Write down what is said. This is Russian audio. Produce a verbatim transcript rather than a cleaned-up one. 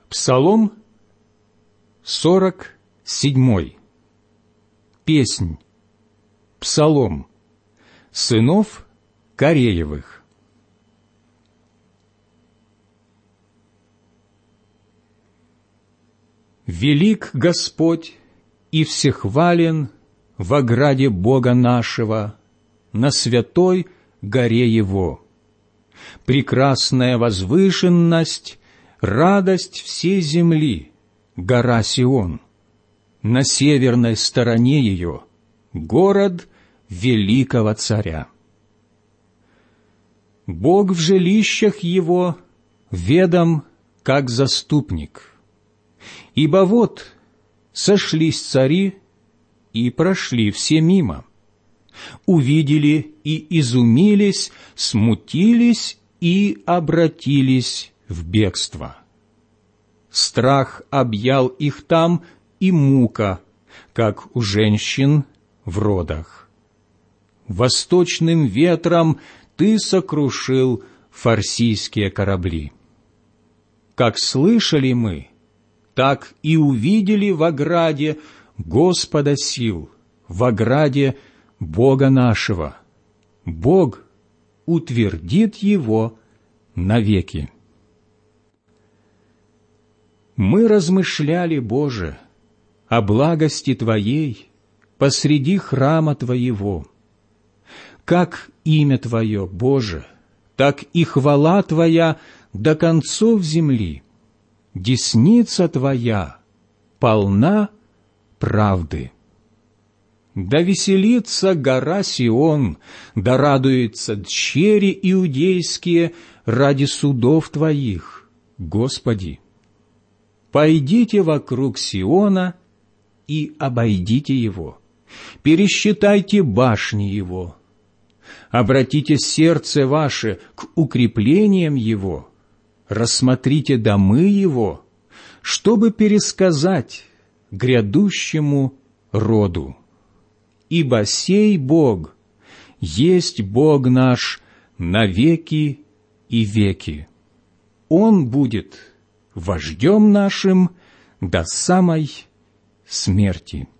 Псалом сорок седьмой. Песнь, псалом сынов Кореевых. Велик Господь и всехвален в ограде Бога нашего, на святой горе Его. Прекрасная возвышенность, радость всей земли, гора Сион. На северной стороне ее город великого царя. Бог в жилищах его ведом, как заступник. Ибо вот сошлись цари и прошли все мимо, увидели и изумились, смутились и обратились в бегство. Страх объял их там и мука, как у женщин в родах. Восточным ветром ты сокрушил фарсийские корабли. Как слышали мы, так и увидели в ограде Господа сил, в ограде Бога нашего. Бог утвердит его навеки. Мы размышляли, Боже, о благости Твоей посреди храма Твоего. Как имя Твое, Боже, так и хвала Твоя до концов земли. Десница Твоя полна правды. Да веселится гора Сион, да радуются дщери иудейские ради судов Твоих, Господи. Пойдите вокруг Сиона и обойдите его, пересчитайте башни его, обратите сердце ваше к укреплениям его, рассмотрите домы его, чтобы пересказать грядущему роду. Ибо сей Бог есть Бог наш на веки и веки. Он будет вождем нашим до самой смерти.